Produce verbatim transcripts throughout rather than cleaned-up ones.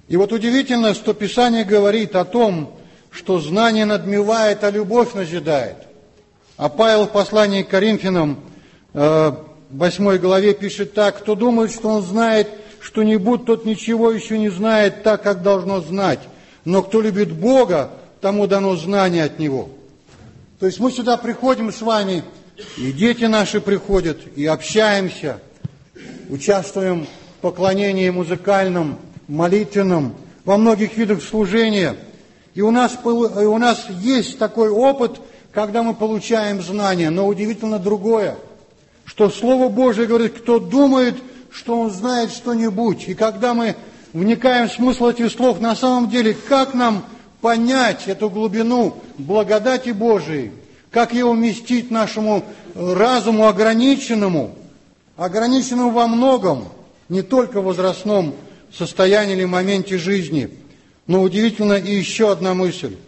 И вот удивительно, что Писание говорит о том, что знание надмевает, а любовь назидает. А Павел в послании к Коринфянам, в восьмой главе пишет так: «Кто думает, что он знает что-нибудь, тот ничего еще не знает так, как должно знать. Но кто любит Бога, тому дано знание от Него». То есть мы сюда приходим с вами, и дети наши приходят, и общаемся, участвуем в поклонении музыкальном, молитвенном, во многих видах служения. И у нас, и у нас есть такой опыт, когда мы получаем знания. Но удивительно другое, что Слово Божие говорит: кто думает, что он знает что-нибудь. И когда мы вникаем в смысл этих слов, на самом деле, как нам понять эту глубину благодати Божией, как ее уместить нашему разуму ограниченному, ограниченному во многом, не только в возрастном состоянии или моменте жизни. Но удивительно и еще одна мысль.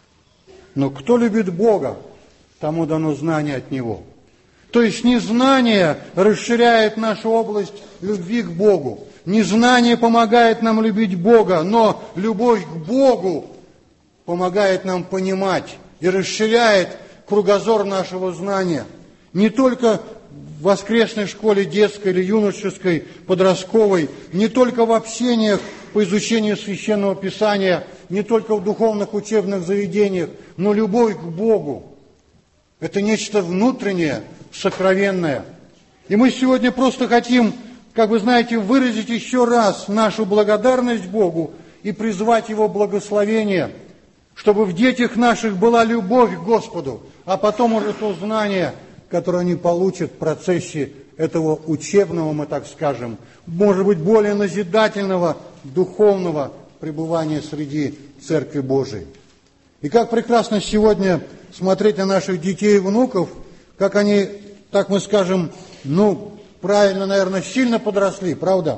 Но кто любит Бога, тому дано знание от Него. То есть незнание расширяет нашу область любви к Богу. Незнание помогает нам любить Бога, но любовь к Богу помогает нам понимать и расширяет кругозор нашего знания. Не только в воскресной школе, детской или юношеской, подростковой, не только в общениях по изучению Священного Писания, не только в духовных учебных заведениях, но любовь к Богу. Это нечто внутреннее, сокровенное. И мы сегодня просто хотим, как вы знаете, выразить еще раз нашу благодарность Богу и призвать Его благословение, чтобы в детях наших была любовь к Господу, а потом уже то знание, которое они получат в процессе этого учебного, мы так скажем, может быть, более назидательного, духовного пребывания среди Церкви Божией. И как прекрасно сегодня смотреть на наших детей и внуков, как они, так мы скажем, ну, правильно, наверное, сильно подросли, правда?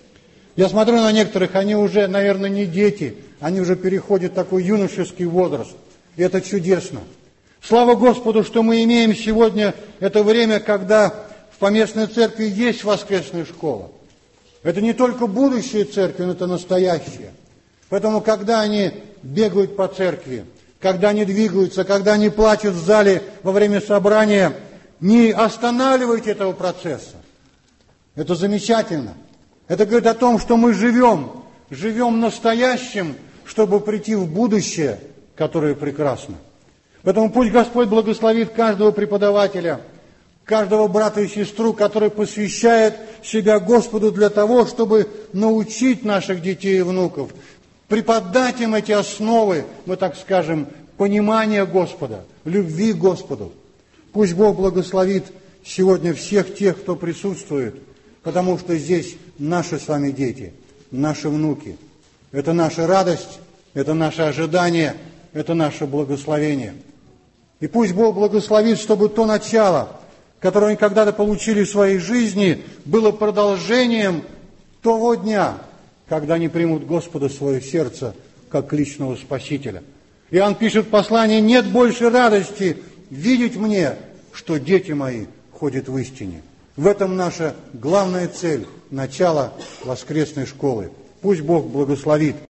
Я смотрю на некоторых, они уже, наверное, не дети, они уже переходят в такой юношеский возраст. И это чудесно. Слава Господу, что мы имеем сегодня это время, когда в поместной церкви есть воскресная школа. Это не только будущее церкви, но это настоящее. Поэтому, когда они бегают по церкви, когда они двигаются, когда они плачут в зале во время собрания, не останавливайте этого процесса. Это замечательно. Это говорит о том, что мы живем, живем настоящим, чтобы прийти в будущее, которое прекрасно. Поэтому пусть Господь благословит каждого преподавателя, каждого брата и сестру, который посвящает себя Господу для того, чтобы научить наших детей и внуков, преподать им эти основы, мы так скажем, понимания Господа, любви к Господу. Пусть Бог благословит сегодня всех тех, кто присутствует, потому что здесь наши с вами дети, наши внуки. Это наша радость, это наше ожидание, это наше благословение. И пусть Бог благословит, чтобы то начало, которое они когда-то получили в своей жизни, было продолжением того дня, когда они примут Господа в свое сердце как личного Спасителя. Иоанн пишет в послании: «Нет больше радости видеть мне, что дети мои ходят в истине». В этом наша главная цель, начало воскресной школы. Пусть Бог благословит.